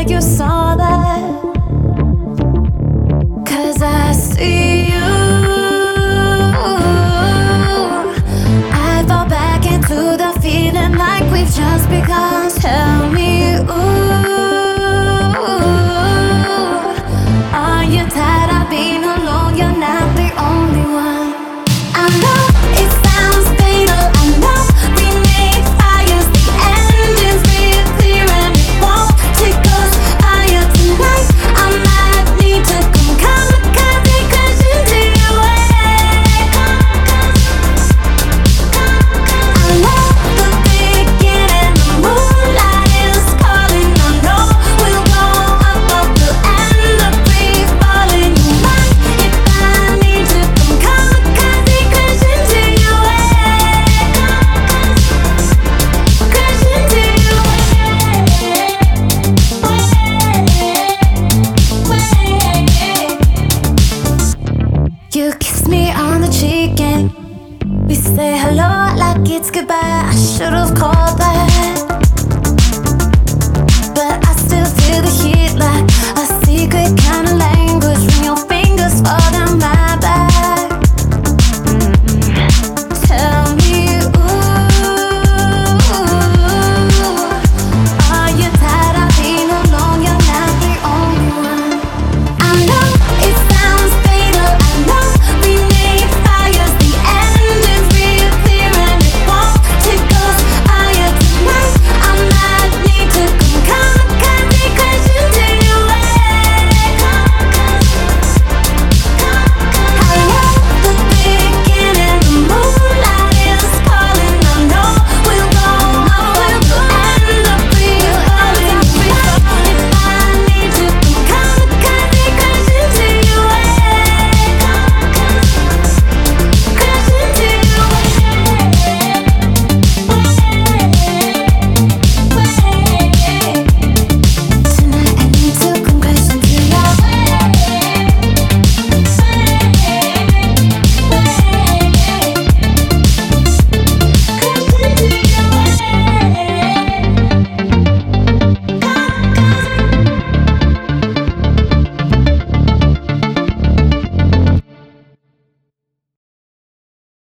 you saw that. 'Cause I see you. I fall back into the feeling like we've just begun. Tell me, ooh, are you tired of being alone? You're not the only one. I know it sounds fatal. I know we made fires, the engines real clear, and it won't take us higher tonight. I might need to come kamikaze, crash into your way. I know the beginning, the moonlight is calling. I know we'll go up, up, we'll end up free falling. You might, if I need to come kamikaze, crash into your way. Crash into your way. You kiss me on the cheek and we say hello like it's goodbye. I should've called back, but I still feel the heat like a secret kind of language when your fingers fall down my back.